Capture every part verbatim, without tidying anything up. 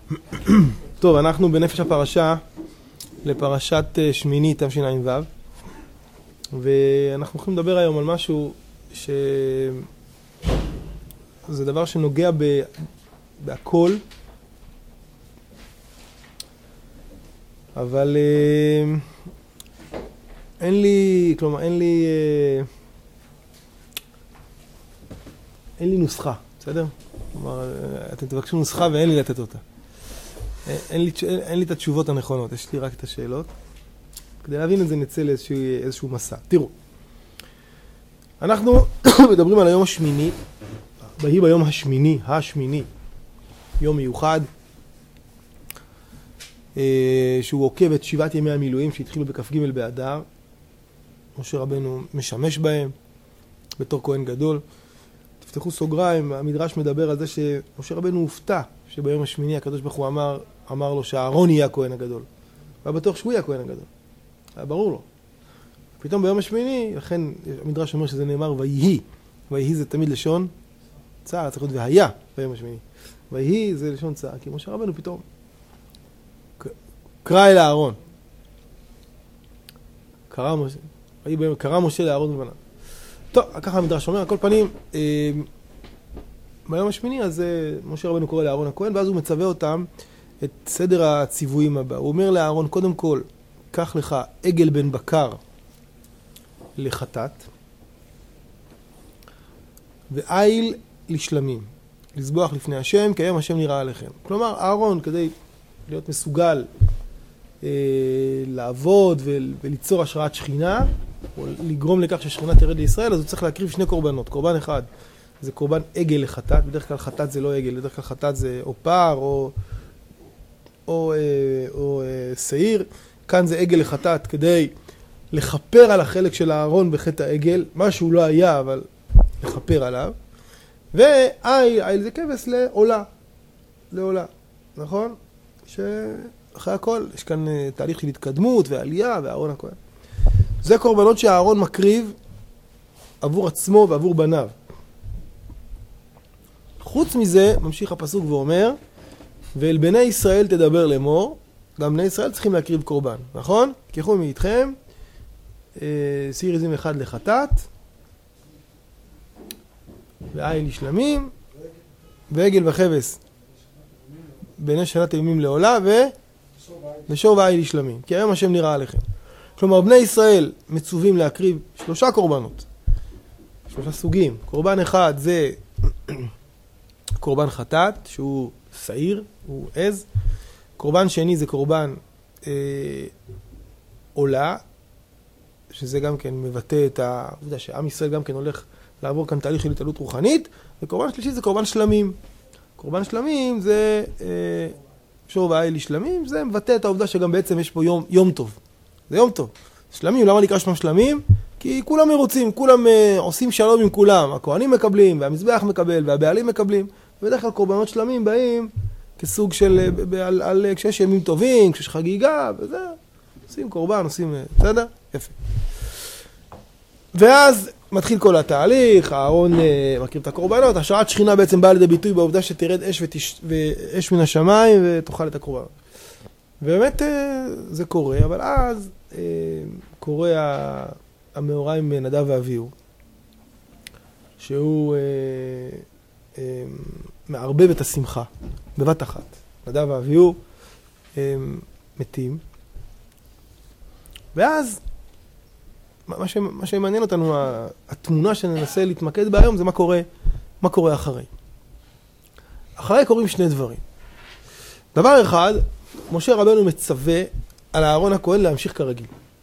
טוב, אנחנו בנפש הפרשה לפרשת שמיני תשע"ו, ואנחנו הולכים לדבר היום על משהו שזה דבר שנוגע ב... בהכל, אבל אין לי, כלומר, אין לי, אין לי נוסחה, בסדר? כלומר, אתם תבקשו נוסחה ואין לי לתת אותה. אין לי, אין, אין לי את התשובות הנכונות, יש לי רק את השאלות. כדי להבין את זה נצא לאיזשהו איזשהו מסע. תראו, אנחנו מדברים על היום השמיני, בהי ביום השמיני, השמיני, יום מיוחד, שהוא עוקב את שבעת ימי המילואים שהתחילו בכ"ג באדר. משה רבנו משמש בהם בתור כהן גדול. תפתחו סוגריים, המדרש מדבר על זה שמשה רבנו הופתע שביום השמיני הקדוש ברוך הוא אמר, אמר לו שאהרון יהיה הכהן הגדול. והיה בטוח שהוא יהיה הכהן הגדול. היה ברור לו. פתאום ביום השמיני, לכן המדרש אומר שזה נאמר ויהי. ויהי זה תמיד לשון צער, צריך להיות והיה ביום השמיני. ויהי זה לשון צער, כי משה רבנו פתאום קרא אל אהרון. קרא משה, קרא משה לאהרון ובניו. טוב, ככה המדרש אומר, על כל פנים, אה, ביום השמיני, אז משה רבנו קורא לאהרון הכהן, ואז הוא מצווה אותם את סדר הציוויים הבא. הוא אומר לאהרון, קודם כל, קח לך עגל בן בקר לחטאת, ואיל לשלמים, לסבוח לפני השם, כי היום השם נראה עליכם. כלומר, אהרון, כדי להיות מסוגל אה, לעבוד ול, וליצור השראת שכינה, או לגרום לכך ששכינה תרד לישראל, אז הוא צריך להקריב שני קורבנות. קורבן אחד, זה קורבן עגל לחטאת, בדרך כלל חטאת זה לא עגל, בדרך כלל חטאת זה או פר או, או, או, או שעיר. כאן זה עגל לחטאת כדי לכפר על החלק של אהרון בחטא העגל, מה שהוא לא היה, אבל לכפר עליו. ואיל, איל זה כבש לעולה, לעולה, נכון? שאחרי הכל יש כאן תהליך של התקדמות ועלייה ואהרון הכהן. זה קורבנות שהאהרון מקריב עבור עצמו ועבור בניו. חוץ מזה, ממשיך הפסוק ואומר, ואל בני ישראל תדבר לאמור, גם בני ישראל צריכים להקריב קורבן, נכון? קחו מאיתכם, שעיר עזים אחד לחטאת, ואיל לשלמים, ועגל וכבש בני שנת הימים לעולה, ושור ואיל לשלמים, כי היום השם נראה עליכם. כלומר, בני ישראל מצווים להקריב שלושה קורבנות, שלושה סוגים. קורבן אחד זה קורבן חטאת, שהוא שעיר, הוא עז. קורבן שני זה קורבן אה, עולה, שזה גם כן מבטא את העובדה שעם ישראל גם כן הולך לעבור כאן תהליך של התעלות רוחנית. וקורבן שלישי זה קורבן שלמים. קורבן שלמים זה אה, שור ואיל לשלמים, זה מבטא את העובדה שגם בעצם יש פה יום, יום טוב. זה יום טוב. שלמים, למה נקרא שמם שלמים? כי כולם מרוצים, כולם uh, עושים שלום עם כולם. הכהנים מקבלים, והמזבח מקבל, והבעלים מקבלים. ובדרך כלל קורבנות שלמים באים כסוג של, ב- ב- על, על, כשיש ימים טובים, כשיש חגיגה, וזה, עושים קורבן, עושים, בסדר? יפה. ואז מתחיל כל התהליך, אהרון uh, מקריב את הקורבנות, השראת שכינה בעצם באה לידי ביטוי בעובדה שתרד אש, ותש... ואש מן השמיים ותאכל את הקורבנות. ובאמת uh, זה קורה, אבל אז uh, קורה ה... המאורע עם נדב ואביהו, שהוא אה, אה, מערבב את השמחה בבת אחת. נדב ואביהו אה, מתים, ואז מה, ש, מה שמעניין אותנו, התמונה שננסה להתמקד בה היום, זה מה קורה, מה קורה אחרי. אחרי קורים שני דברים. דבר אחד, משה רבנו מצווה על אהרון הכהן להמשיך כרגיל.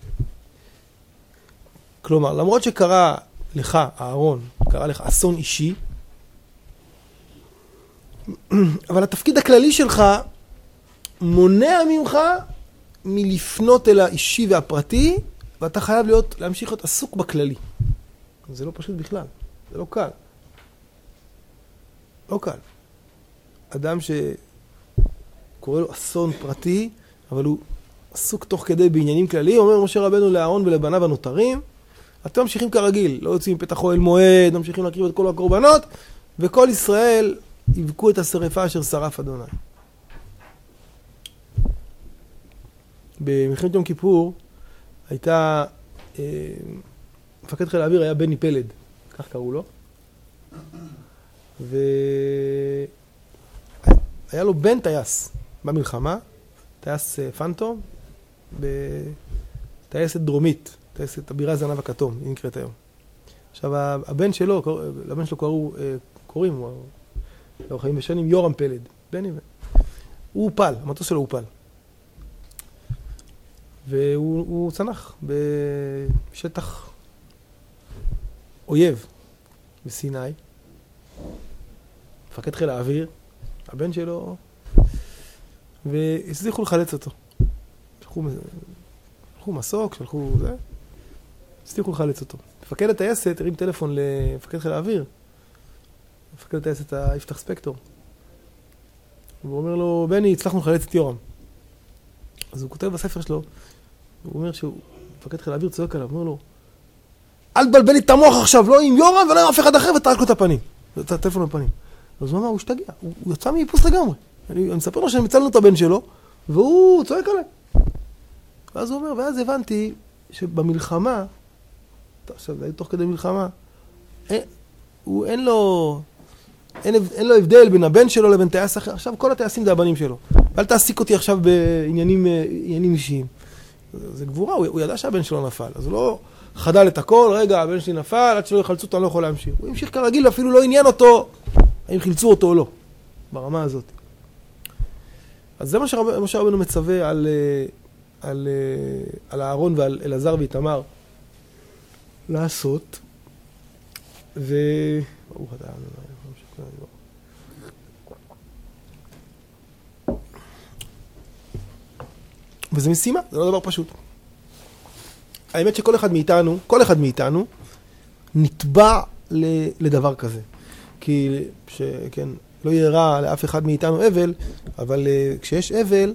כלומר, למרות שקרה לך, אהרון, קרה לך אסון אישי, אבל התפקיד הכללי שלך מונע ממך מלפנות אל האישי והפרטי, ואתה חייב להיות, להמשיך להיות עסוק בכללי. זה לא פשוט בכלל, זה לא קל. לא קל. אדם שקורא לו אסון פרטי, אבל הוא עסוק תוך כדי בעניינים כלליים, אומר משה רבנו לאהרון ולבניו הנותרים, אתם ממשיכים כרגיל, לא יוצאים מפתח אוהל מועד, ממשיכים להקריב את כל הקורבנות, וכל ישראל יבכו את השרפה אשר שרף אדוני. במלחמת יום כיפור הייתה, מפקד חיל האוויר היה בני פלד, כך קראו לו. והיה לו בן טייס במלחמה, טייס פנטום, בטייסת דרומית, טייסת הבירה זנב הכתום, היא נקראת היום. עכשיו, הבן שלו, לבן שלו קראו, קוראים, הוא לא חיים בשנים, יורם פלד, בני, הוא הופל, המטוס שלו הופל. והוא צנח בשטח אויב בסיני. מפקד חיל האוויר, הבן שלו, והצליחו לחלץ אותו. שלחו, שלחו מסוק, שלחו זה, הצליחו לחלץ אותו. מפקד הטייסת הרים טלפון למפקד חיל האוויר, מפקד הטייסת יפתח ספקטור. והוא אומר לו, בני, הצלחנו לחלץ את יורם. אז הוא כותב בספר שלו, הוא אומר שהוא, מפקד חיל האוויר צועק עליו, הוא אומר לו, אל תבלבל לי את המוח עכשיו, לא עם יורם ולא עם אף אחד אחר, ותרק לו את הפנים. את הטלפון בפנים. אז הוא אמר, הוא השתגע, הוא, הוא יצא מאיפוס לגמרי. אני, אני מספר לו שמצלנו את הבן שלו, והוא צועק עליי. ואז הוא אומר, ואז הבנתי שבמלחמה, עכשיו, זה תוך כדי מלחמה, אין, הוא, אין לו, אין, אין לו הבדל בין הבן שלו לבין טייס אחר. עכשיו, כל הטייסים זה הבנים שלו. ואל תעסיק אותי עכשיו בעניינים עניינים אישיים. זה גבורה, הוא, הוא ידע שהבן שלו נפל. אז הוא לא חדל את הכל, רגע, הבן שלי נפל, עד שלא יחלצו אותו, אני לא יכול להמשיך. הוא המשיך כרגיל, ואפילו לא עניין אותו, האם חילצו אותו או לא, ברמה הזאת. אז זה מה שרבנו מצווה על, על, על אהרון ועל אלעזר ואיתמר לעשות. ו... ברוך אתה, וזה משימה, זה לא דבר פשוט. האמת שכל אחד מאיתנו, כל אחד מאיתנו, נטבע לדבר כזה. כי, שכן, לא יהיה רע לאף אחד מאיתנו אבל, אבל כשיש אבל,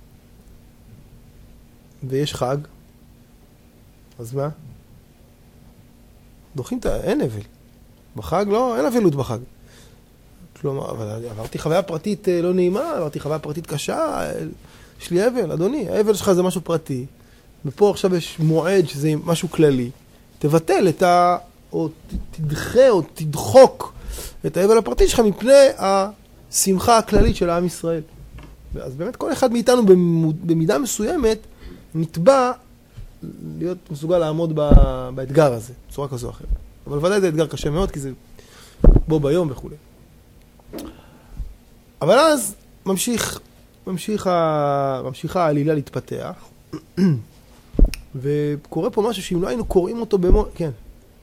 ויש חג, אז מה? דוחים את ה... אין אבל. בחג לא, אין אבלות בחג. כלומר, אבל עברתי חוויה פרטית לא נעימה, עברתי חוויה פרטית קשה, יש לי אבל, אדוני, האבל שלך זה משהו פרטי, ופה עכשיו יש מועד שזה משהו כללי, תבטל את ה... או תדחה או תדחוק את האבל הפרטי שלך מפני השמחה הכללית של העם ישראל. אז באמת כל אחד מאיתנו במידה מסוימת נתבע להיות מסוגל לעמוד באתגר הזה, בצורה כזו או אחרת. אבל ודאי זה אתגר קשה מאוד, כי זה בו ביום וכו'. אבל אז ממשיך, ממשיך ה... ממשיכה העלילה להתפתח, וקורה פה משהו שאם לא היינו קוראים אותו במו... כן.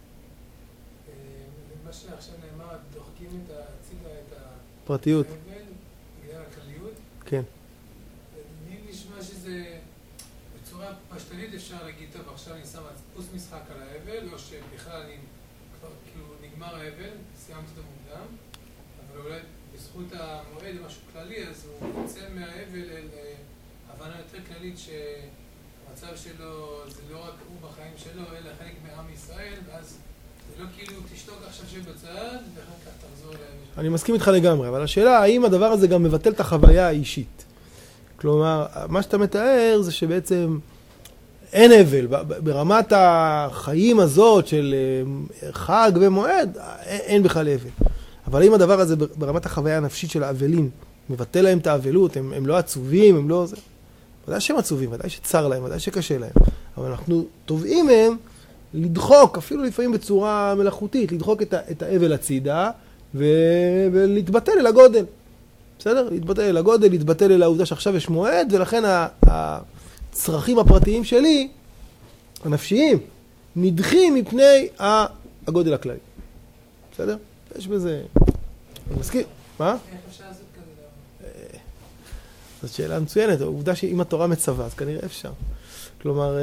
מה שעכשיו נאמר, דוחקים את הצידה, את הפרטיות. בגלל הכלליות. כן. לי נשמע שזה בצורה פשטנית אפשר להגיד, טוב, עכשיו אני שם פוס משחק על האבל, או שבכלל אני כבר כאילו נגמר האבל, סיימתי את המוקדם, אבל אולי בזכות המועד משהו כללי, אז הוא יוצא מהאבל אל הבנה יותר כללית שהמצב שלו זה לא רק הוא בחיים שלו, אלא חלק מעם ישראל, ואז זה לא כאילו תשתוק עכשיו שבצד, ואחר כך תחזור לאבל. אני מסכים איתך לגמרי, אבל השאלה האם הדבר הזה גם מבטל את החוויה האישית. כלומר, מה שאתה מתאר זה שבעצם אין אבל, ברמת החיים הזאת של חג ומועד, אין בכלל אבל. אבל אם הדבר הזה ברמת החוויה הנפשית של האבלים, מבטל להם את האבלות, הם, הם לא עצובים, הם לא זה. ודאי שהם עצובים, ודאי שצר להם, ודאי שקשה להם. אבל אנחנו תובעים מהם לדחוק, אפילו לפעמים בצורה מלאכותית, לדחוק את, ה, את האבל הצידה, ו, ולהתבטל אל הגודל. בסדר? להתבטל אל הגודל, להתבטל אל העובדה שעכשיו יש מועד, ולכן הצרכים הפרטיים שלי, הנפשיים, נדחים מפני הגודל הכללי. בסדר? יש בזה... אני מסכים. מה? איך אפשר לעשות כזה דבר? זאת שאלה מצוינת. העובדה שאם התורה מצווה, אז כנראה אפשר. כלומר,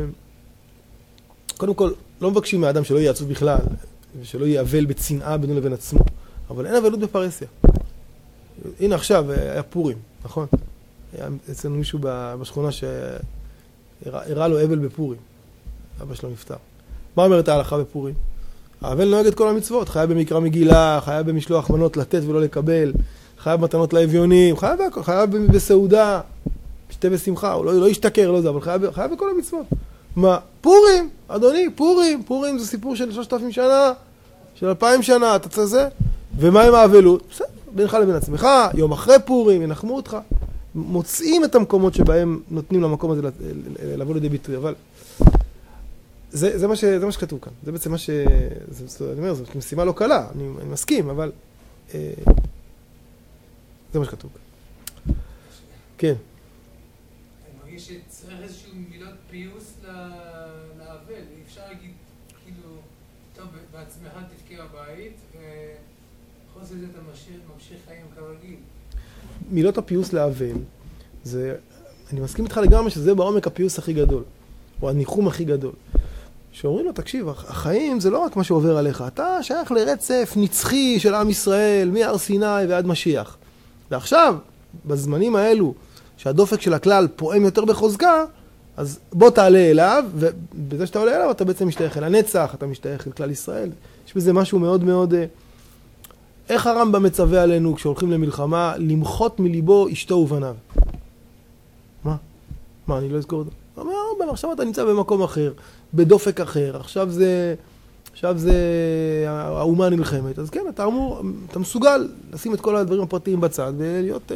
קודם כל, לא מבקשים מהאדם שלא יהיה עצוב בכלל, ושלא יהיה אבל בצנעה בינו לבין עצמו. אבל אין אבלות בפרהסיה. הנה עכשיו, היה פורים, נכון? היה אצלנו מישהו בשכונה שהראה לו אבל בפורים. אבא שלו נפטר. מה אומרת ההלכה בפורים? האבל נוהג את כל המצוות, חייב במקרא מגילה, חייב במשלוח מנות לתת ולא לקבל, חייב מתנות לאביונים, חייב, חייב בסעודה. ישתה בשמחה, הוא לא, לא ישתכר, לא זה, אבל חייב, חייב בכל המצוות. מה? פורים, אדוני, פורים, פורים זה סיפור של שלושת אלפים שנה, של אלפיים שנה, אתה צריך זה? ומה עם האבלות? בסדר, בינך לבין עצמך, יום אחרי פורים, ינחמו אותך. מוצאים את המקומות שבהם נותנים למקום הזה לבוא לידי ביטוי, אבל זה, זה, מה ש, זה מה שכתוב כאן. זה בעצם מה ש... זה, אני אומר, זו משימה לא קלה, אני, אני מסכים, אבל אה, זה מה שכתוב כאן. כן. אני מרגיש שצריך איזשהו מילות פיוס לאבל. אי אפשר להגיד, כאילו, טוב, בעצמך תבכה בבית, וחוץ לזה אתה ממשיך חיים כרגיל. מילות הפיוס לאבל, זה, אני מסכים איתך לגמרי שזה בעומק הפיוס הכי גדול, או הניחום הכי גדול. שאומרים לו, תקשיב, החיים זה לא רק מה שעובר עליך, אתה שייך לרצף נצחי של עם ישראל, מהר סיני ועד משיח. ועכשיו, בזמנים האלו, שהדופק של הכלל פועם יותר בחוזקה, אז בוא תעלה אליו, ובזה שאתה עולה אליו, אתה בעצם משתייך אל הנצח, אתה משתייך אל כלל ישראל. יש בזה משהו מאוד מאוד... איך הרמב"ם מצווה עלינו כשהולכים למלחמה, למחות מליבו אשתו ובניו? מה? מה, אני לא אזכור את זה? הוא אומר, הרמב"ם, עכשיו אתה נמצא במקום אחר, בדופק אחר, עכשיו זה... עכשיו זה... האומה נלחמת. אז כן, אתה אמור, אתה מסוגל לשים את כל הדברים הפרטיים בצד ולהיות...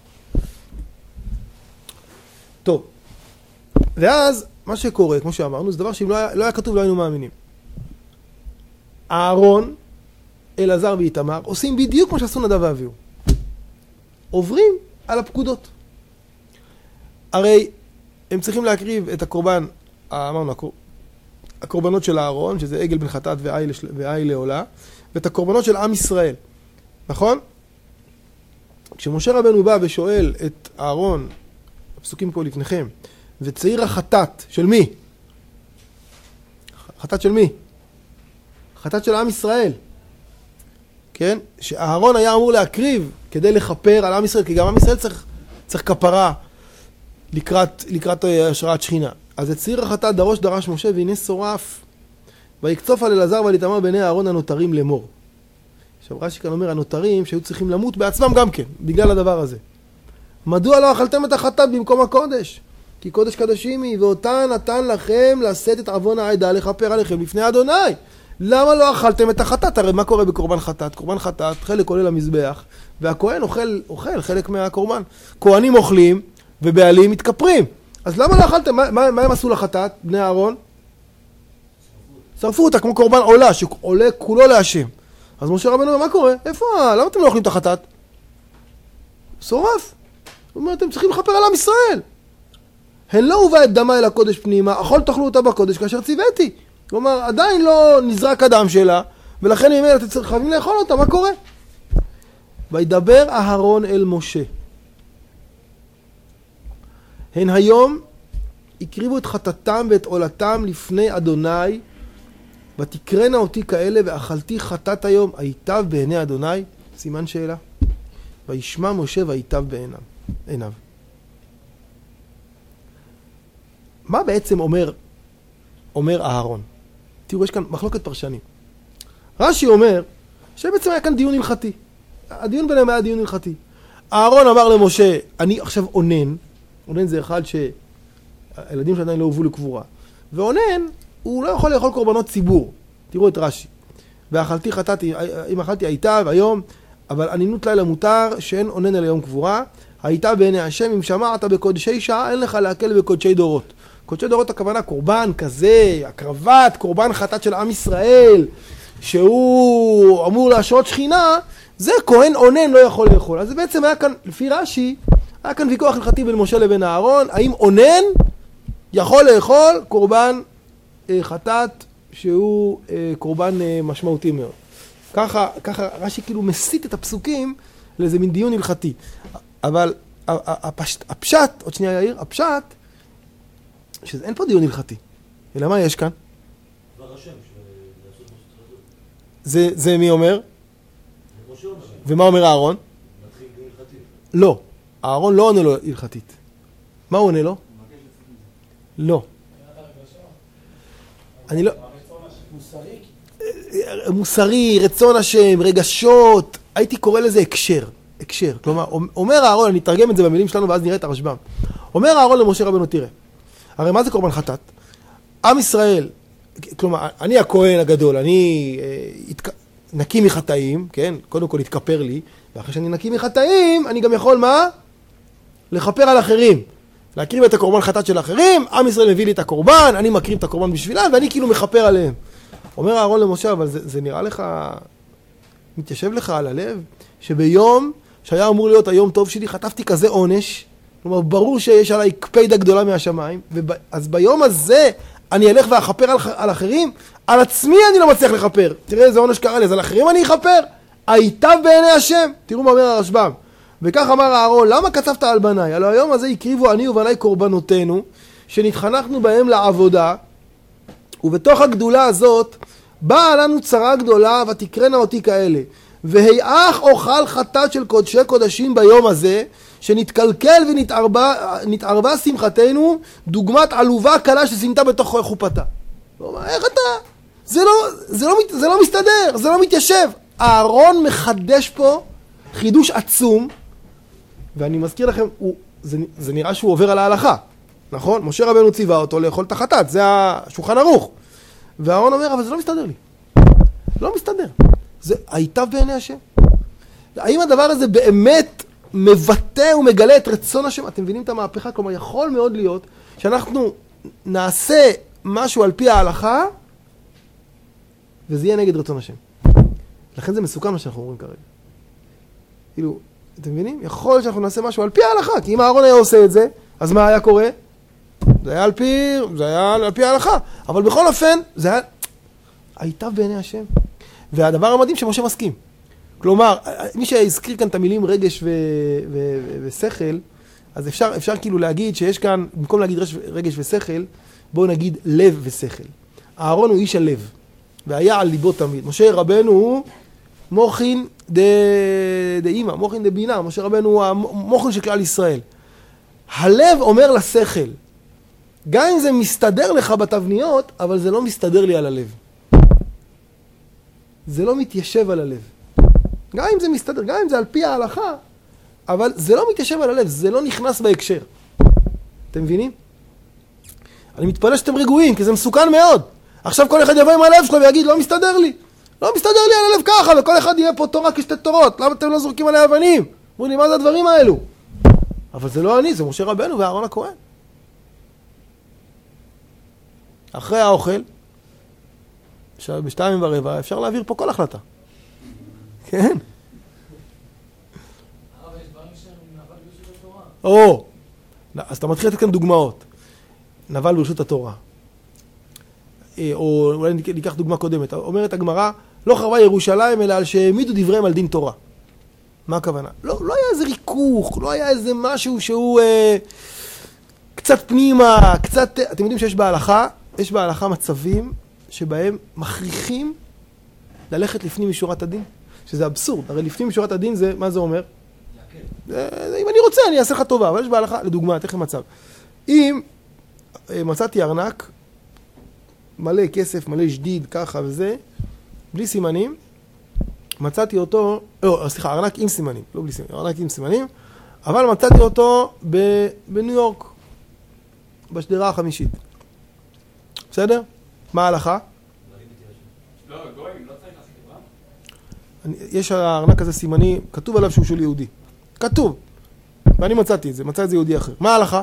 טוב. ואז, מה שקורה, כמו שאמרנו, זה דבר שאם לא היה, לא היה כתוב, לא היינו מאמינים. אהרון, אלעזר ואיתמר, עושים בדיוק כמו שעשו נדב ואביהו. עוברים על הפקודות. הרי הם צריכים להקריב את הקורבן, אמרנו, הקורבנות של אהרון, שזה עגל בן חטאת ועי לעולה, ואת הקורבנות של עם ישראל. נכון? כשמשה רבנו בא ושואל את אהרון, הפסוקים פה לפניכם, וצעיר החטאת, של מי? חטאת של מי? חטאת של עם ישראל. כן? שאהרון היה אמור להקריב כדי לכפר על עם ישראל, כי גם עם ישראל צריך, צריך כפרה לקראת, לקראת השראת שכינה. אז את צעיר החטאת דרוש דרש משה, והנה שורף, ויקצוף על אלעזר ועל איתמר בני אהרון הנותרים לאמור. עכשיו רש"י כאן אומר, הנותרים שהיו צריכים למות בעצמם גם כן, בגלל הדבר הזה. מדוע לא אכלתם את החטאת במקום הקודש? כי קודש קדשים היא, ואותה נתן לכם לשאת את עוון העדה לכפר עליכם לפני אדוני. למה לא אכלתם את החטאת? הרי מה קורה בקורבן חטאת? קורבן חטאת, חלק עולה למזבח, והכהן אוכל, אוכל חלק מהקורבן. כהנים אוכלים, ובעלים מתכפרים. אז למה לא אכלתם? מה, מה, מה הם עשו לחטאת, בני אהרון? שרפו אותה כמו קורבן עולה, שעולה כולו להשם. אז משה רבנו אומר, מה קורה? איפה? למה אתם לא אוכלים את החטאת? שורף. הוא אומר, אתם צריכים לכפר על עם ישראל. הן לא הובא את דמה אל הקודש פנימה, אכול תאכלו אותה בקודש כאשר ציוויתי. כלומר, עדיין לא נזרק הדם שלה, ולכן היא אומרת, אתם חייבים לאכול אותה, מה קורה? וידבר אהרון אל משה. הן היום הקריבו את חטאתם ואת עולתם לפני אדוני, ותקרנה אותי כאלה, ואכלתי חטאת היום, היטב בעיני אדוני? סימן שאלה. וישמע משה והיטב בעיניו. עיניו. מה בעצם אומר, אומר אהרון? תראו, יש כאן מחלוקת פרשנים. רש"י אומר שבעצם היה כאן דיון הלכתי. הדיון ביניהם היה דיון הלכתי. אהרון אמר למשה, אני עכשיו עונן. עונן זה אחד שהילדים שעדיין לא הובאו לקבורה. ועונן, הוא לא יכול לאכול קורבנות ציבור. תראו את רש"י. ואכלתי חטאתי, אם אכלתי היטב היום, אבל ענינות לילה מותר, שאין עונן אל יום קבורה. הייתה בעיני השם, אם שמעת בקודשי שעה, אין לך להקל בקודשי דורות. קודשי דורות הכוונה קורבן כזה, הקרבת, קורבן חטאת של עם ישראל, שהוא אמור להשרות שכינה, זה כהן עונן לא יכול לאכול. אז בעצם היה כאן, לפי רש"י, היה כאן ויכוח הלכתי בין משה לבין אהרון, האם עונן יכול לאכול קורבן אה, חטאת שהוא אה, קורבן אה, משמעותי מאוד. ככה, ככה רש"י כאילו מסית את הפסוקים לאיזה מין דיון הלכתי. אבל הפשט, הפשט, עוד שנייה יאיר, הפשט, שאין פה דיון הלכתי. אלא מה יש כאן? דבר השם, זה, זה מי אומר? ומה אומר אהרון? מתחיל דיון הלכתי. לא. אהרון לא עונה לו הלכתית. מה הוא עונה לו? לא. אני לא... מוסרי? מוסרי, רצון השם, רגשות, הייתי קורא לזה הקשר. הקשר. כלומר, אומר אהרון, אני אתרגם את זה במילים שלנו ואז נראה את הרשב"ם. אומר אהרון למשה רבנו, תראה, הרי מה זה קורבן חטאת? עם ישראל, כלומר, אני הכהן הגדול, אני אה, התק... נקי מחטאים, כן? קודם כל התכפר לי, ואחרי שאני נקי מחטאים, אני גם יכול מה? לכפר על אחרים. להקריב את הקורבן חטאת של אחרים, עם ישראל מביא לי את הקורבן, אני מקריב את הקורבן בשבילם, ואני כאילו מכפר עליהם. אומר אהרון למשה, אבל זה, זה נראה לך, מתיישב לך על הלב, שביום שהיה אמור להיות היום טוב שלי, חטפתי כזה עונש, כלומר, ברור שיש עליי קפידה גדולה מהשמיים, אז ביום הזה אני אלך ואחפר על, על אחרים, על עצמי אני לא מצליח לחפר. תראה איזה עונש קרה לי, אז על אחרים אני אחפר. היטב בעיני השם. תראו מה אומר הרשב"ם. וכך אמר אהרון, למה קצבת על בניי? הלוא היום הזה הקריבו אני ובניי קורבנותינו, שנתחנכנו בהם לעבודה, ובתוך הגדולה הזאת, באה לנו צרה גדולה, ותקרנה אותי כאלה. והיאך אוכל חטאת של קודשי קודשים ביום הזה, שנתקלקל ונתערבה שמחתנו, דוגמת עלובה קלה שסינתה בתוך חופתה. איך אתה? זה לא, זה לא, זה לא מסתדר, זה לא מתיישב. אהרון מחדש פה חידוש עצום, ואני מזכיר לכם, הוא, זה, זה נראה שהוא עובר על ההלכה, נכון? משה רבנו ציווה אותו לאכול את החטאת, זה השולחן ערוך. ואהרון אומר, אבל זה לא מסתדר לי. לא מסתדר. זה היטב בעיני השם. האם הדבר הזה באמת מבטא ומגלה את רצון השם? אתם מבינים את המהפכה? כלומר, יכול מאוד להיות שאנחנו נעשה משהו על פי ההלכה, וזה יהיה נגד רצון השם. לכן זה מסוכן מה שאנחנו אומרים כרגע. כאילו, אתם מבינים? יכול להיות שאנחנו נעשה משהו על פי ההלכה, כי אם אהרון היה עושה את זה, אז מה היה קורה? זה היה על פי, זה היה על פי ההלכה. אבל בכל אופן, זה היה היטב בעיני השם. והדבר המדהים שמשה מסכים. כלומר, מי שהזכיר כאן את המילים רגש ו- ו- ו- ושכל, אז אפשר, אפשר כאילו להגיד שיש כאן, במקום להגיד רגש, רגש ושכל, בואו נגיד לב ושכל. אהרון הוא איש הלב, והיה על ליבו תמיד. משה רבנו הוא מוחין דאמא, מוחין דבינה. משה רבנו הוא המוחין של כלל ישראל. הלב אומר לשכל, גם אם זה מסתדר לך בתבניות, אבל זה לא מסתדר לי על הלב. זה לא מתיישב על הלב. גם אם זה מסתדר, גם אם זה על פי ההלכה, אבל זה לא מתיישב על הלב, זה לא נכנס בהקשר. אתם מבינים? אני מתפלא שאתם רגועים, כי זה מסוכן מאוד. עכשיו כל אחד יבוא עם הלב שלו ויגיד, לא מסתדר לי. לא מסתדר לי על הלב ככה, וכל אחד יהיה פה תורה כשתי תורות. למה אתם לא זורקים עליה אבנים? אמרו לי, מה זה הדברים האלו? אבל זה לא אני, זה משה רבנו ואהרון הכהן. אחרי האוכל, בשתיים ורבע, אפשר להעביר פה כל החלטה. כן? הרב, יש דברים שהם נבל ברשות התורה. או, אז אתה מתחיל לתת כאן דוגמאות. נבל ברשות התורה. או אולי ניקח דוגמה קודמת. אומרת הגמרא, לא חרבה ירושלים, אלא על שהעמידו דבריהם על דין תורה. מה הכוונה? לא, לא היה איזה ריכוך, לא היה איזה משהו שהוא אה, קצת פנימה, קצת... אתם יודעים שיש בהלכה, יש בהלכה מצבים שבהם מכריחים ללכת לפנים משורת הדין, שזה אבסורד. הרי לפנים משורת הדין זה, מה זה אומר? זה, אם אני רוצה, אני אעשה לך טובה, אבל יש בהלכה, לדוגמה, תכף מצב. אם מצאתי ארנק, מלא כסף, מלא שדיד, ככה וזה, בלי סימנים, מצאתי אותו, לא, סליחה, ארנק עם סימנים, לא בלי סימנים, ארנק עם סימנים, אבל מצאתי אותו ב, בניו יורק, בשדרה החמישית. בסדר? מה ההלכה? לא, גויים, לא צריך להסכים, יש הארנק הזה סימני, כתוב עליו שהוא של יהודי. כתוב. ואני מצאתי את זה, מצא את זה יהודי אחר. מה ההלכה?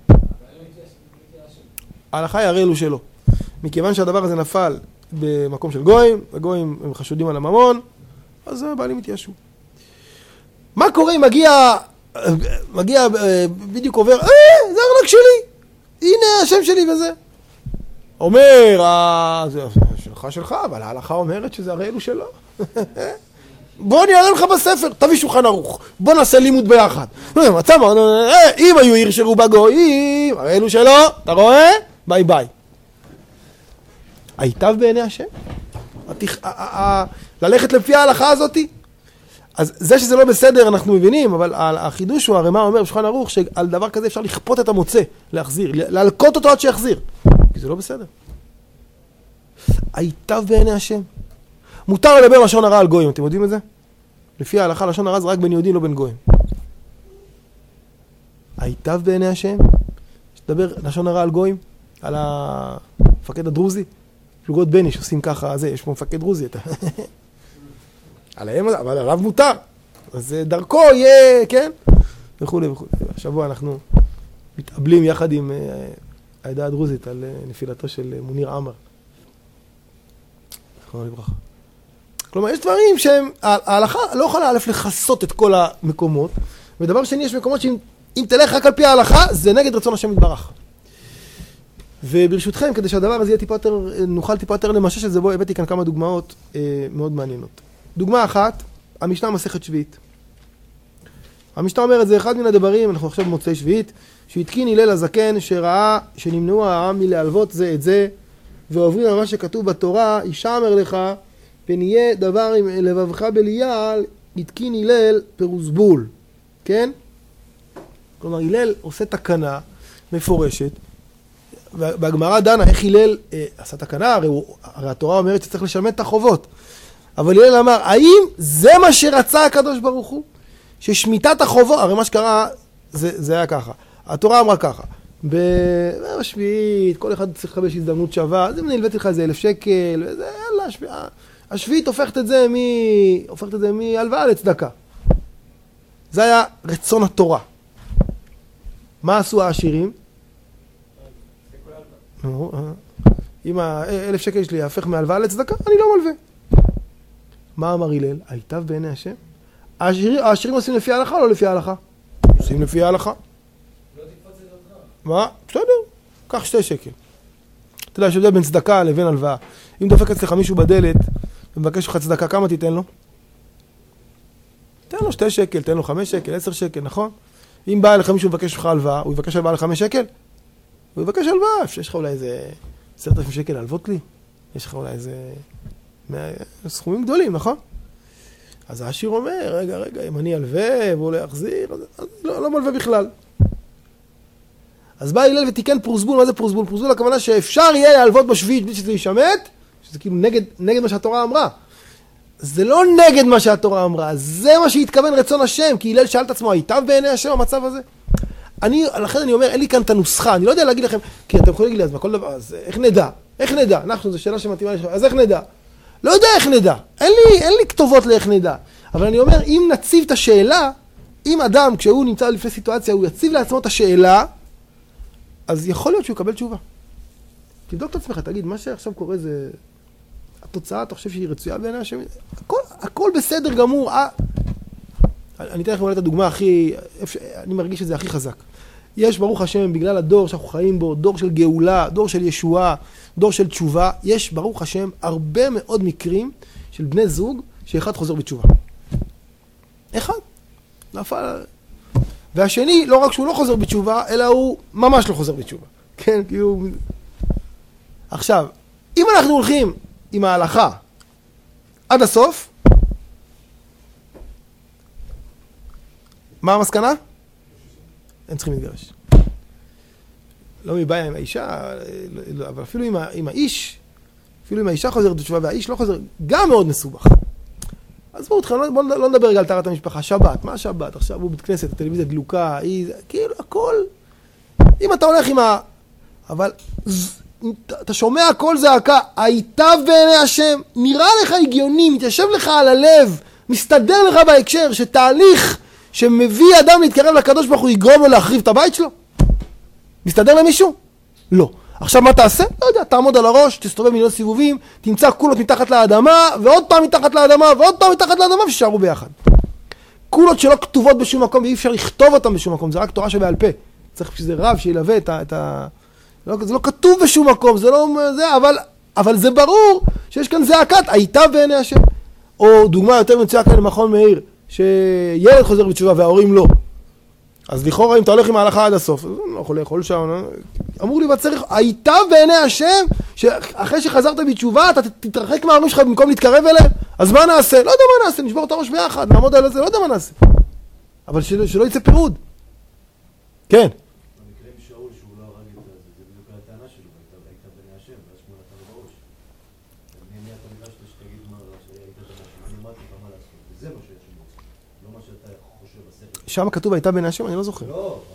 ההלכה היא הרי אלו שלו. מכיוון שהדבר הזה נפל במקום של גויים, הגויים הם חשודים על הממון, אז בעלים התיישו. מה קורה אם מגיע, מגיע, בדיוק עובר, אה, זה הארנק שלי! הנה השם שלי וזה. אומר, זה שלך שלך, אבל ההלכה אומרת שזה הרי אלו שלו. בוא אני אראה לך בספר, תביא שולחן ערוך, בוא נעשה לימוד ביחד. אם היו ירשרו בגויים, הרי אלו שלו, אתה רואה? ביי ביי. היטב בעיני השם? ללכת לפי ההלכה הזאת? אז זה שזה לא בסדר אנחנו מבינים, אבל החידוש הוא, הרי מה אומר בשולחן ערוך, שעל דבר כזה אפשר לכפות את המוצא, להחזיר, להלקות אותו עד שיחזיר. כי זה לא בסדר. היטב בעיני השם. מותר לדבר לשון הרע על גויים, אתם יודעים את זה? לפי ההלכה לשון הרע זה רק בין יהודים, לא בין גויים. היטב בעיני השם? שתדבר לשון הרע על גויים, על המפקד הדרוזי, פלוגות בני שעושים ככה, זה, יש פה מפקד דרוזי, אתה... עליהם, אבל עליו מותר. אז דרכו יהיה, כן? וכו' וכו'. השבוע אנחנו מתאבלים יחד עם העדה הדרוזית על נפילתו של מוניר עמר. זכרונו לברכה. כלומר, יש דברים שהם, ההלכה לא יכולה א' לחסות את כל המקומות, ודבר שני, יש מקומות שאם אם תלך רק על פי ההלכה, זה נגד רצון השם יתברך. וברשותכם, כדי שהדבר הזה יהיה טיפה יותר, נוכל טיפה יותר למשש את זה, בו הבאתי כאן כמה דוגמאות אה, מאוד מעניינות. דוגמה אחת, המשנה מסכת שביעית. המשנה אומרת, זה אחד מן הדברים, אנחנו עכשיו במוצאי שביעית, שהתקין הלל הזקן, שראה שנמנעו העם מלהלוות זה את זה, ועוברים על מה שכתוב בתורה, ישמר לך, פן יהיה דבר עם לבבך בליעל, התקין הלל פירוש בול. כן? כלומר, הלל עושה תקנה מפורשת, והגמרא דנה איך הלל אה, עשה תקנה, הרי, הוא, הרי התורה אומרת שצריך לשלם את החובות. אבל הלל אמר, האם זה מה שרצה הקדוש ברוך הוא? ששמיטת החובות, הרי מה שקרה, זה, זה היה ככה. התורה אמרה ככה, בשביעית, כל אחד צריך לקבל הזדמנות שווה, אז אם נלוויתי לך איזה אלף שקל, וזה, יאללה, השביעית, השביעית הופכת את זה מ... הופכת את זה מהלוואה לצדקה. זה היה רצון התורה. מה עשו העשירים? אם האלף שקל שלי יהפך מהלוואה לצדקה, אני לא מלווה. מה אמר הלל? היטב בעיני השם? העשירים עושים לפי ההלכה או לא לפי ההלכה? עושים לפי ההלכה. מה? בסדר, קח שתי שקל. אתה יודע, יש הבדל בין צדקה לבין הלוואה. אם דופק אצלך מישהו בדלת ומבקש לך צדקה, כמה תיתן לו? תן לו שתי שקל, תן לו חמש שקל, עשר שקל, נכון? אם בא אליך מישהו מבקש לך הלוואה, הוא יבקש הלוואה לחמש שקל? הוא יבקש הלוואה, יש לך אולי איזה עשרת אלפים שקל להלוות לי? יש לך אולי איזה סכומים גדולים, נכון? אז העשיר אומר, רגע, רגע, אם אני אלווה והוא לא יחזיר, אז לא, לא מלווה בכלל. אז בא הלל ותיקן פרוסבול. מה זה פרוסבול? פרוסבול הכוונה שאפשר יהיה להלוות בשביעית בלי שזה יישמט, שזה כאילו נגד, נגד מה שהתורה אמרה. זה לא נגד מה שהתורה אמרה, זה מה שהתכוון רצון השם, כי הלל שאל את עצמו, היטב בעיני השם המצב הזה? אני, לכן אני אומר, אין לי כאן את הנוסחה, אני לא יודע להגיד לכם, כי אתם יכולים להגיד לי, אז מה כל דבר, אז איך נדע? איך נדע? אנחנו, זו שאלה שמתאימה לשם, אז איך נדע? לא יודע איך נדע, אין לי, אין לי כתובות לאיך נדע, אבל אני אומר, אם נציב את השאלה, אם אדם, כשהוא נמצא לפני סיטואציה, הוא יציב לעצמו את השאלה, אז יכול להיות שהוא יקבל תשובה. תבדוק את עצמך, תגיד, מה שעכשיו קורה זה... התוצאה, אתה חושב שהיא רצויה בעיני השם? הכל, הכל בסדר גמור. אה... אני אתן לכם אולי את הדוגמה הכי... אני מרגיש שזה הכי חזק. יש, ברוך השם, בגלל הדור שאנחנו חיים בו, דור של גאולה, דור של ישועה, דור של תשובה, יש, ברוך השם, הרבה מאוד מקרים של בני זוג שאחד חוזר בתשובה. אחד. נפל... והשני, לא רק שהוא לא חוזר בתשובה, אלא הוא ממש לא חוזר בתשובה. כן, כי הוא... עכשיו, אם אנחנו הולכים עם ההלכה עד הסוף, מה המסקנה? הם צריכים להתגרש. לא מבעיה עם האישה, אבל אפילו עם, עם האיש, אפילו עם האישה חוזרת בתשובה והאיש לא חוזר, גם מאוד מסובך. אז בואו אתכם, בואו לא נדבר רגע על טהרת המשפחה. שבת, מה שבת? עכשיו הוא בית כנסת, הטלוויזיה דלוקה, היא, כאילו הכל. אם אתה הולך עם ה... אבל אתה שומע הכל זעקה, היטב בעיני השם, נראה לך הגיוני, מתיישב לך על הלב, מסתדר לך בהקשר, שתהליך שמביא אדם להתקרב לקדוש ברוך הוא יגרום לו להחריב את הבית שלו? מסתדר למישהו? לא. עכשיו מה תעשה? לא יודע, תעמוד על הראש, תסתובב מיליון סיבובים, תמצא קולות מתחת לאדמה, ועוד פעם מתחת לאדמה, ועוד פעם מתחת לאדמה, וששארו ביחד. קולות שלא כתובות בשום מקום, ואי אפשר לכתוב אותם בשום מקום, זה רק תורה שבעל פה. צריך שזה רב שילווה את ה... את ה... לא, זה לא כתוב בשום מקום, זה לא... זה, אבל, אבל זה ברור שיש כאן זעקת, היטב בעיני השם. או דוגמה יותר מצויה כאן למכון מאיר, שילד חוזר בתשובה וההורים לא. אז לכאורה אם אתה הולך עם ההלכה עד הסוף, אז אני לא יכול לאכול שם, אמור לי בצריך, היטב בעיני השם, שאחרי שחזרת בתשובה, אתה תתרחק מההורים שלך במקום להתקרב אליהם, אז מה נעשה? לא יודע מה נעשה, נשבור את הראש ביחד, נעמוד על זה, לא יודע מה נעשה. אבל שלא, שלא יצא פירוד. כן. במקרה עם שאול שהוא לא הרג את זה, זה בדיוק הטענה שלו, היטב בעיני השם, ואז שמואל נתן לו בראש. אני מי אתה ביקשת שתגיד מה, שהיית בעיני השם, אני אמרתי לך מה לעשות, וזה מה שיש שם. לא מה שאתה חושב בספר. שם כתוב היטב בעיני השם, אני לא זוכר. לא, אבל גם פה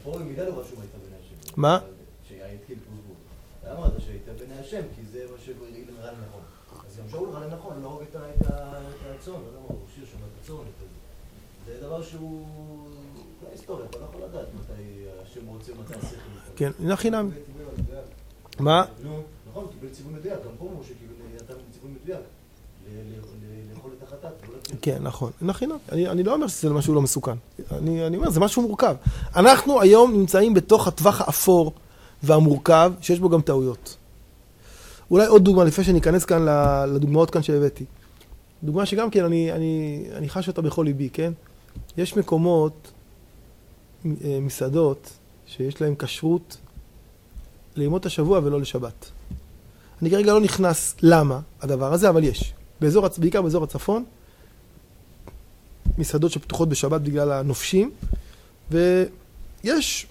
פה מידה לא רשום הייתה בני השם. מה? שהתקיל פוזבו. אתה אמרת שהייתה בני השם, כי זה מה שנראה לי נכון. אז גם שאול נראה לי נכון, לא רואה את הצאן, לא יודע מה, הוא שיר שומע את הצאן. זה דבר שהוא... זה היסטוריה, אתה לא יכול לדעת מתי השם רוצה, מתי השכל. כן, נחינם. מה? נכון, קיבל ציווי מדויק, גם פה משה קיבל ציווי מדויק. לאכול את החטאת. כן, נכון. נחינם. אני לא אומר שזה משהו לא מסוכן. אני אומר, זה משהו מורכב. אנחנו היום נמצאים בתוך הטווח האפור והמורכב, שיש בו גם טעויות. אולי עוד דוגמה, לפני שניכנס כאן לדוגמאות כאן שהבאתי. דוגמה שגם כן, אני, אני, אני חש אותה בכל ליבי, כן? יש מקומות, מסעדות, שיש להם כשרות לימות השבוע ולא לשבת. אני כרגע לא נכנס למה הדבר הזה, אבל יש. באזור, בעיקר באזור הצפון, מסעדות שפתוחות בשבת בגלל הנופשים, ויש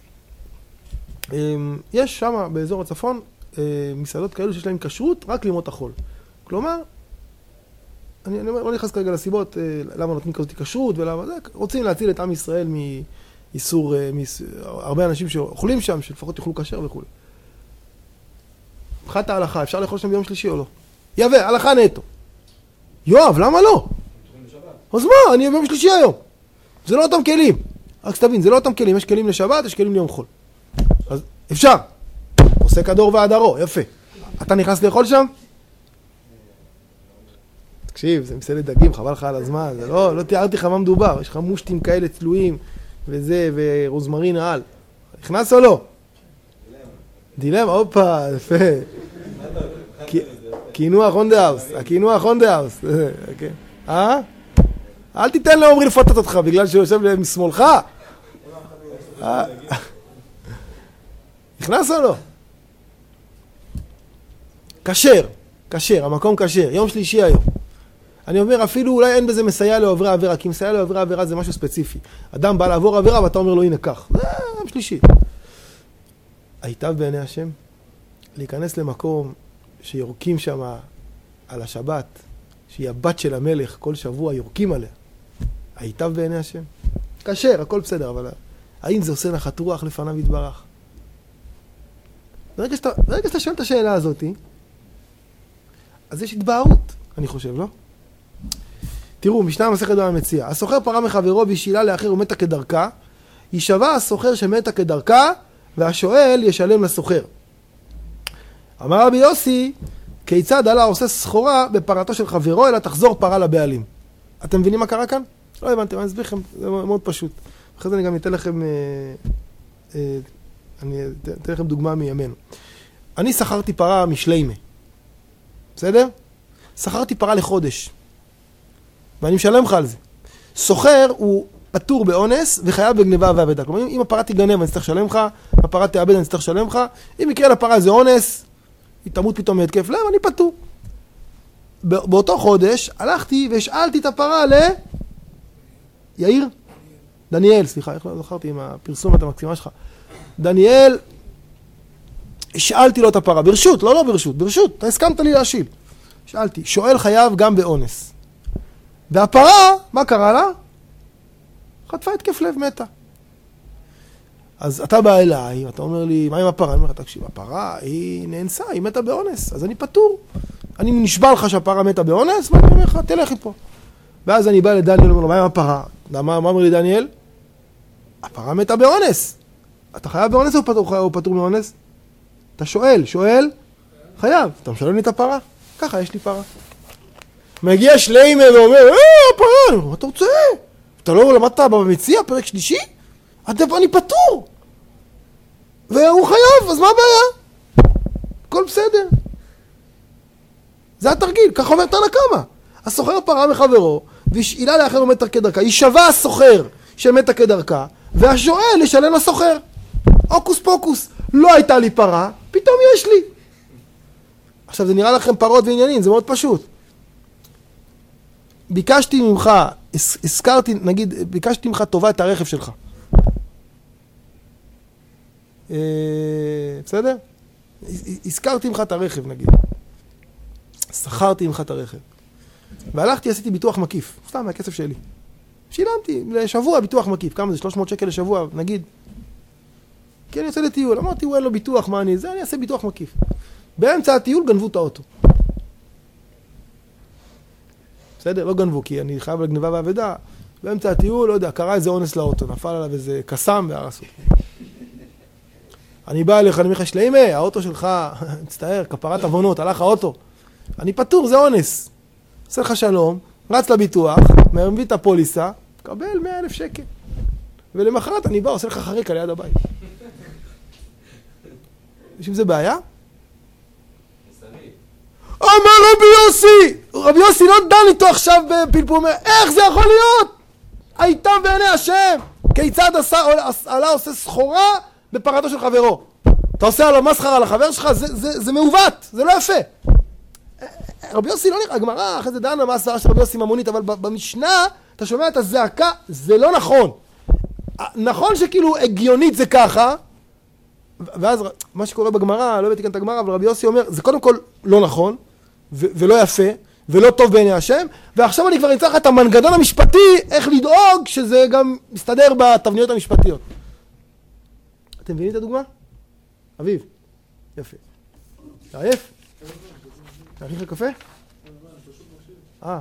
יש שם באזור הצפון מסעדות כאלו שיש להם כשרות רק לימות החול. כלומר, אני, אני אומר, לא נכנס כרגע לסיבות למה נותנים כזאת כשרות ולמה זה, רוצים להציל את עם ישראל מאיסור, הרבה אנשים שאוכלים שם, שלפחות יאכלו כשר וכו'. מבחינת ההלכה, אפשר לאכול שם ביום שלישי או לא? יווה, הלכה נטו. יואב, למה לא? אז מה, אני ביום שלישי היום. זה לא אותם כלים. רק שתבין, זה לא אותם כלים. יש כלים לשבת, יש כלים ליום חול. אז אפשר. עושה כדור ועדרו, יפה. אתה נכנס לאכול שם? תקשיב, זה מסעדת דגים, חבל לך על הזמן. זה לא, לא תיארתי לך מה מדובר. יש לך מושטים כאלה צלויים, וזה, ורוזמרין על. נכנס או לא? דילמה, הופה, יפה. קינוח on the house, הקינוח on the house. אה? אל תיתן לעומרי לפתות אותך, בגלל שהוא יושב משמאלך. נכנס או לא? כשר, כשר, המקום כשר, יום שלישי היום. אני אומר, אפילו אולי אין בזה מסייע לעוברי עבירה, כי מסייע לעוברי עבירה זה משהו ספציפי. אדם בא לעבור עבירה ואתה אומר לו, הנה כך. זה יום שלישי. היטב בעיני השם להיכנס למקום שיורקים שם על השבת, שהיא הבת של המלך, כל שבוע יורקים עליה. היטב בעיני השם. כשר, הכל בסדר, אבל האם זה עושה נחת רוח לפניו יתברך? ברגע שאתה, ברגע שאתה שואל את השאלה הזאת, אז יש התבהרות, אני חושב, לא? תראו, משנה מסכת בבא מציעא, הסוחר פרה מחברו והשאילה לאחר ומתה כדרכה, יישבע הסוחר שמתה כדרכה, והשואל ישלם לסוחר. אמר רבי יוסי, כיצד עלה עושה סחורה בפרתו של חברו, אלא תחזור פרה לבעלים. אתם מבינים מה קרה כאן? לא הבנתם, אני אסביר לכם, זה מאוד פשוט. אחרי זה אני גם אתן לכם, אה, אה, אני אתן לכם דוגמה מימינו. אני שכרתי פרה משליימה. בסדר? שכרתי פרה לחודש. ואני משלם לך על זה. סוחר הוא פטור באונס וחייב בגניבה ועבדה. כלומר, אם הפרה תיגנב אני צריך לשלם לך, הפרה תאבד אני צריך לשלם לך, אם יקרה לפרה זה אונס, היא תמות פתאום מהתקף לב, אני פטור. באותו חודש הלכתי והשאלתי את הפרה ל... יאיר? דניאל, סליחה, איך לא זכרתי עם הפרסומת המקסימה שלך. דניאל, השאלתי לו את הפרה, ברשות, לא לא ברשות, ברשות, אתה הסכמת לי להשיל. שאלתי, שואל חייב גם באונס. והפרה, מה קרה לה? חטפה התקף לב, מתה. אז אתה בא אליי, אתה אומר לי, מה עם הפרה? אני אומר לך, תקשיב, הפרה היא נאנסה, היא מתה באונס, אז אני פטור. אני נשבע לך שהפרה מתה באונס, ואני אומר לך, תלך פה. ואז אני בא לדניאל, אומר לו, מה עם הפרה? מה, מה אומר לי דניאל? הפרה מתה באונס. אתה חייב באונס או פטור, או פטור מאונס? אתה שואל, שואל, חייב. אתה משלם לי את הפרה? ככה, יש לי פרה. מגיע שליימה ואומר, אה, הפרה, מה אתה רוצה? אתה לא למדת במציע, פרק שלישי? אני פטור. והוא חייב, אז מה הבעיה? הכל בסדר. זה התרגיל, כך אומר תנא קמא. הסוחר פרה מחברו, והשאילה לאחר ומתה כדרכה. יישבע הסוחר שמתה כדרכה, והשואל ישלם לסוחר. אוקוס פוקוס. לא הייתה לי פרה, פתאום יש לי. עכשיו, זה נראה לכם פרות ועניינים, זה מאוד פשוט. ביקשתי ממך, הזכרתי, נגיד, ביקשתי ממך טובה את הרכב שלך. בסדר? הזכרתי ממך את הרכב, נגיד. שכרתי ממך את הרכב. והלכתי, עשיתי ביטוח מקיף. סתם, מהכסף שלי. שילמתי לשבוע ביטוח מקיף. כמה זה? שלוש מאות שקל לשבוע, נגיד. כי אני יוצא לטיול. אמרתי, הוא אין לו ביטוח, מה אני זה? אני אעשה ביטוח מקיף. באמצע הטיול גנבו את האוטו. בסדר? לא גנבו, כי אני חייב לגניבה ועבדה. באמצע הטיול, לא יודע, קרה איזה אונס לאוטו, נפל עליו איזה קסם והרס אותו. אני בא אליך, אני אומר לך, שלמה, האוטו שלך, מצטער, כפרת עוונות, הלך האוטו. אני פטור, זה אונס. עושה לך שלום, רץ לביטוח, מביא את הפוליסה, קבל מאה אלף שקל. ולמחרת אני בא, עושה לך חריקה ליד הבית. יש עם זה בעיה? אמר רבי יוסי! רבי יוסי לא דן איתו עכשיו בפלפול, איך זה יכול להיות? הייתה בעיני השם! כיצד עשה, עלה עושה סחורה בפרתו של חברו. אתה עושה עליו מסחר על החבר שלך, זה, זה, זה מעוות, זה לא יפה. רבי יוסי לא נראה, הגמרא, אחרי זה דנה מה הסברה של רבי יוסי ממונית, אבל במשנה אתה שומע את הזעקה, זה לא נכון. נכון שכאילו הגיונית זה ככה, ואז מה שקורה בגמרא, לא הבאתי כאן את הגמרא, אבל רבי יוסי אומר, זה קודם כל לא נכון, ו- ולא יפה, ולא טוב בעיני השם, ועכשיו אני כבר אמצא לך את המנגנון המשפטי, איך לדאוג שזה גם מסתדר בתבניות המשפטיות. אתם מבינים את הדוגמה? אביב. יפה. אתה עייף? תאריך לקפה? אה.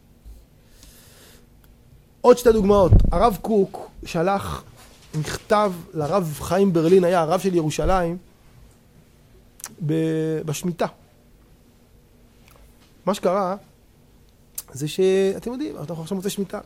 עוד שתי דוגמאות. הרב קוק שלח מכתב לרב חיים ברלין, היה הרב של ירושלים, בשמיטה. מה שקרה זה שאתם יודעים, אנחנו עכשיו מוצא שמיטה.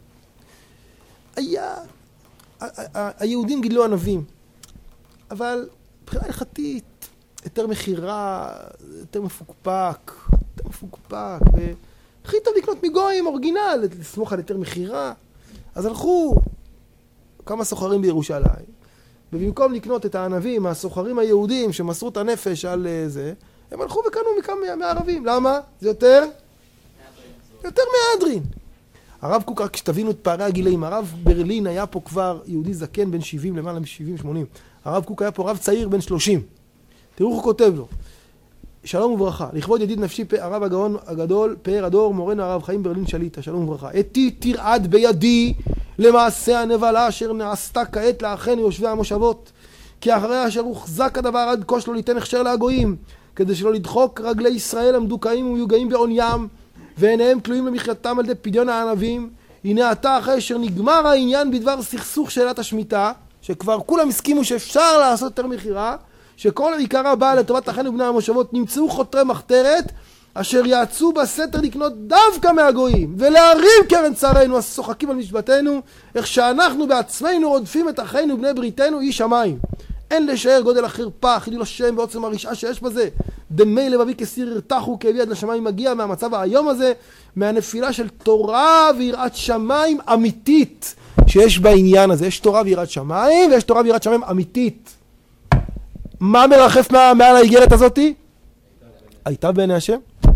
היה, היהודים גידלו ענבים, אבל מבחינה הלכתית, יותר מחירה, יותר מפוקפק, יותר מפוקפק, והכי טוב לקנות מגויים אורגינל, לסמוך על יותר מחירה. אז הלכו כמה סוחרים בירושלים, ובמקום לקנות את הענבים, הסוחרים היהודים שמסרו את הנפש על זה, הם הלכו וקנו מכמה מהערבים. למה? זה יותר? יותר מהדרין. הרב קוק, רק שתבינו את פערי הגילאים, הרב ברלין היה פה כבר יהודי זקן בן שבעים, למעלה מ-שבעים שמונים. הרב קוק היה פה רב צעיר בן שלושים. תראו איך הוא כותב לו. שלום וברכה, לכבוד ידיד נפשי הרב הגאון הגדול, פאר הדור, מורנו הרב חיים ברלין שליטה, שלום וברכה. אתי תרעד בידי למעשה הנבלה אשר נעשתה כעת לאחינו יושבי המושבות, כי אחרי אשר הוחזק הדבר עד כה שלא ליתן הכשר להגויים, כדי שלא לדחוק רגלי ישראל המדוכאים ומיוגעים בעוניים, ועיניהם תלויים למחייתם על ידי פדיון הענבים. הנה אתה אחרי אשר נגמר העניין בדבר סכסוך שאלת השמיטה, שכבר כולם הסכימו שאפשר לעשות יותר מחירה, שכל העיקרה באה לטובת אחינו בני המושבות, נמצאו חותרי מחתרת, אשר יעצו בסתר לקנות דווקא מהגויים, ולהרים קרן צערנו, השוחקים על משבתנו, איך שאנחנו בעצמנו רודפים את אחינו בני בריתנו, איש המים. אין לשער גודל החרפה, חידול השם ועוצם הרשעה שיש בזה. דמי לבבי כסיר ירתחו, כאבי עד לשמיים מגיע מהמצב היום הזה, מהנפילה של תורה ויראת שמיים אמיתית שיש בעניין הזה. יש תורה ויראת שמיים, ויש תורה ויראת שמיים אמיתית. מה מרחף מה, מעל האיגרת הזאתי? הייתה בעיני השם?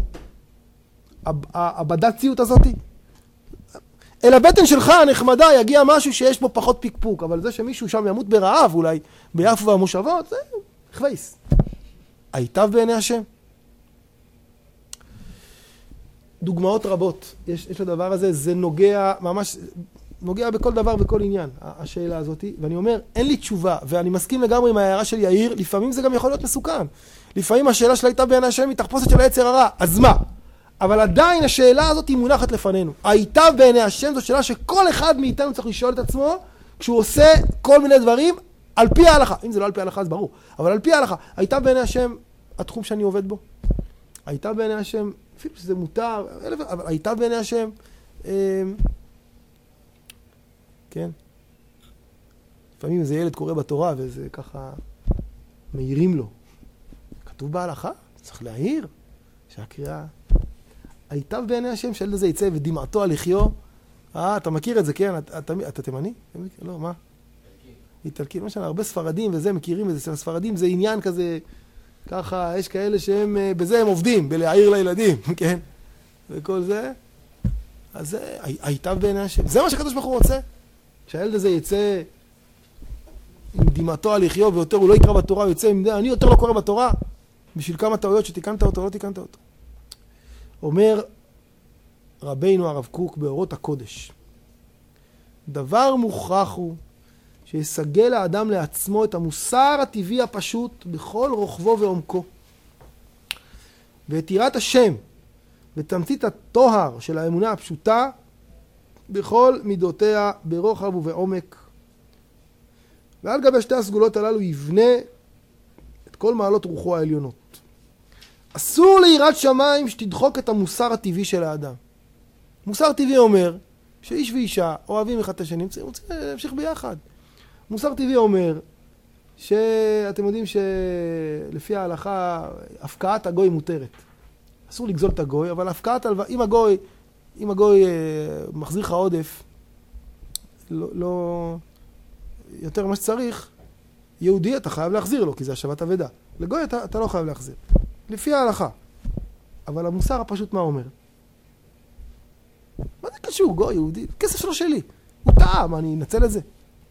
הבד"ציות הזאתי? אל הבטן שלך הנחמדה יגיע משהו שיש בו פחות פיקפוק, אבל זה שמישהו שם ימות ברעב אולי ביפו והמושבות, זה חוויס. הייתה בעיני השם? דוגמאות רבות יש, יש לדבר הזה, זה נוגע ממש, נוגע בכל דבר בכל עניין, השאלה הזאת, ואני אומר, אין לי תשובה, ואני מסכים לגמרי עם ההערה של יאיר, לפעמים זה גם יכול להיות מסוכן. לפעמים השאלה שלה הייתה בעיני השם היא תחפושת של היצר הרע, אז מה? אבל עדיין השאלה הזאת היא מונחת לפנינו. הייתה בעיני השם, זו שאלה שכל אחד מאיתנו צריך לשאול את עצמו, כשהוא עושה כל מיני דברים, על פי ההלכה. אם זה לא על פי ההלכה, אז ברור. אבל על פי ההלכה, הייתה בעיני השם התחום שאני עובד בו? הייתה בעיני השם, אפילו שזה מותר, אבל הייתה בעיני השם, כן? לפעמים איזה ילד קורא בתורה, וזה ככה, מעירים לו. כתוב בהלכה, צריך להעיר, שהקריאה... הייתה בעיני השם שהילד הזה יצא ודמעתו על לחיו. אה, אתה מכיר את זה, כן? אתה, אתה, אתה תימני? לא, מה? איטלקי. לא משנה, הרבה ספרדים וזה, מכירים את זה. ספרדים זה עניין כזה, ככה, יש כאלה שהם, בזה הם עובדים, בלהעיר לילדים, כן? וכל זה. אז זה, הייתה בעיני השם. זה מה שהקדוש ברוך הוא רוצה. שהילד הזה יצא עם דמעתו על לחיו, ויותר הוא לא יקרא בתורה, הוא יצא עם זה, אני יותר לא קורא בתורה. בשביל כמה טעויות שתיקנת אותו, לא תיקנת אותו. אומר רבינו הרב קוק באורות הקודש, דבר מוכרח הוא שיסגל האדם לעצמו את המוסר הטבעי הפשוט בכל רוחבו ועומקו. ואת יראת השם, בתמצית התוהר של האמונה הפשוטה, בכל מידותיה ברוחב ובעומק. ועל גבי שתי הסגולות הללו יבנה את כל מעלות רוחו העליונות. אסור ליראת שמיים שתדחוק את המוסר הטבעי של האדם. מוסר טבעי אומר שאיש ואישה אוהבים אחד את השני, רוצים להמשיך ביחד. מוסר טבעי אומר שאתם יודעים שלפי ההלכה הפקעת הגוי מותרת. אסור לגזול את הגוי, אבל הפקעת, אם הגוי, אם הגוי מחזיר לך עודף, לא, לא יותר מה שצריך, יהודי אתה חייב להחזיר לו, כי זה השבת אבדה. לגוי אתה, אתה לא חייב להחזיר. לפי ההלכה. אבל המוסר הפשוט מה אומר? מה זה קשור? גוי, יהודי, כסף שלו שלי. הוא טעה, מה, אני אנצל את זה?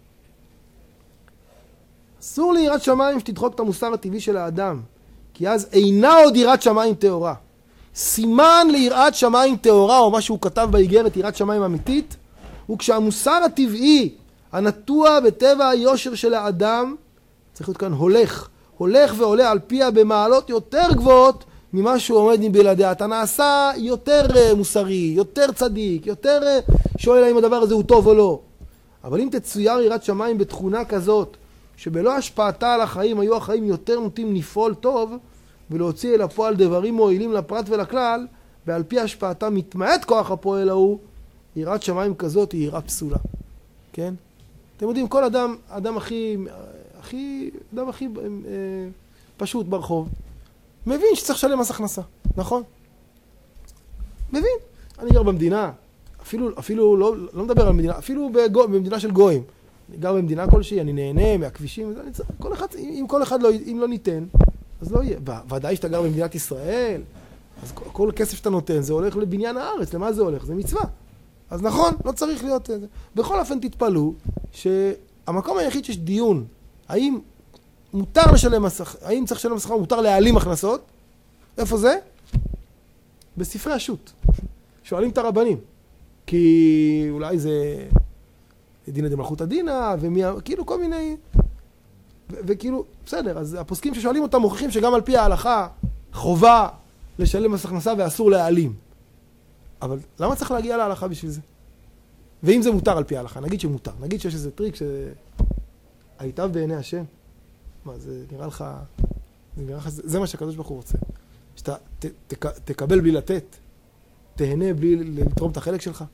אסור ליראת שמיים שתדחוק את המוסר הטבעי של האדם, כי אז אינה עוד יראת שמיים טהורה. סימן ליראת שמיים טהורה, או מה שהוא כתב באיגרת, יראת שמיים אמיתית, הוא כשהמוסר הטבעי, הנטוע בטבע היושר של האדם, צריך להיות כאן הולך, הולך ועולה על פיה במעלות יותר גבוהות ממה שהוא עומד מבלעדיה. אתה נעשה יותר מוסרי, יותר צדיק, יותר שואל האם הדבר הזה הוא טוב או לא. אבל אם תצויר יראת שמיים בתכונה כזאת, שבלא השפעתה על החיים היו החיים יותר נוטים לפעול טוב, ולהוציא אל הפועל דברים מועילים לפרט ולכלל, ועל פי השפעתה מתמעט כוח הפועל ההוא, יראת שמיים כזאת היא יראה פסולה. כן? אתם יודעים, כל אדם, אדם הכי, הכי, אדם הכי אה, פשוט ברחוב, מבין שצריך לשלם מס הכנסה, נכון? מבין. אני גר במדינה, אפילו, אפילו לא, לא מדבר על מדינה, אפילו בגו, במדינה של גויים. אני גר במדינה כלשהי, אני נהנה מהכבישים, כל אחד, אם כל אחד לא, אם לא ניתן, אז לא יהיה. ודאי שאתה גר במדינת ישראל, אז כל, כל כסף שאתה נותן, זה הולך לבניין הארץ. למה זה הולך? זה מצווה. אז נכון, לא צריך להיות זה. בכל אופן תתפלו שהמקום היחיד שיש דיון, האם מותר לשלם מסך, האם צריך לשלם מסך, מותר להעלים הכנסות, איפה זה? בספרי השו"ת. שואלים את הרבנים. כי אולי זה דינא דמלכותא דינא, ומי, כאילו כל מיני, ו- וכאילו, בסדר, אז הפוסקים ששואלים אותם מוכיחים שגם על פי ההלכה חובה לשלם מס הכנסה ואסור להעלים. אבל למה צריך להגיע להלכה בשביל זה? ואם זה מותר על פי ההלכה, נגיד שמותר, נגיד שיש איזה טריק שהייתה בעיני השם, מה, זה נראה לך, זה נראה לך, זה, זה מה שהקדוש ברוך הוא רוצה. שאתה ת, ת, תקבל בלי לתת, תהנה בלי לתרום את החלק שלך.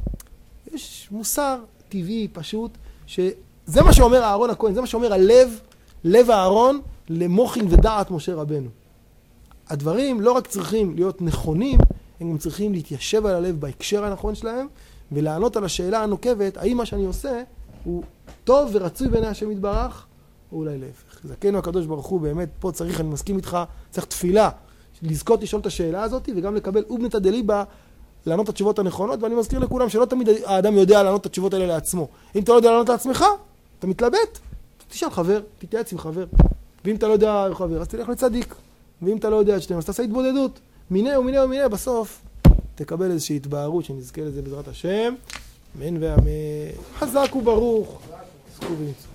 יש מוסר טבעי פשוט, שזה מה שאומר אהרון הכהן, זה מה שאומר הלב, לב אהרון למוחין ודעת משה רבנו. הדברים לא רק צריכים להיות נכונים, הם גם צריכים להתיישב על הלב בהקשר הנכון שלהם, ולענות על השאלה הנוקבת, האם מה שאני עושה הוא טוב ורצוי בעיני השם יתברך, או אולי להפך. זכנו הקדוש ברוך הוא באמת, פה צריך, אני מסכים איתך, צריך תפילה, לזכות לשאול את השאלה הזאת, וגם לקבל אובנתא דליבא, לענות את התשובות הנכונות, ואני מזכיר לכולם שלא תמיד האדם יודע לענות את התשובות האלה לעצמו. אם אתה לא יודע לענות לעצמך, אתה מתלבט, תשאל חבר, תתייעץ עם חבר. ואם אתה לא יודע חבר, אז תלך לצדיק. ואם אתה לא יודע את שתיים, אז תעשה התבודדות. מיני ומיני ומיני, בסוף תקבל איזושהי התבהרות שנזכה לזה בעזרת השם. אמן ואמן. חזק וברוך. זכו ונצחו.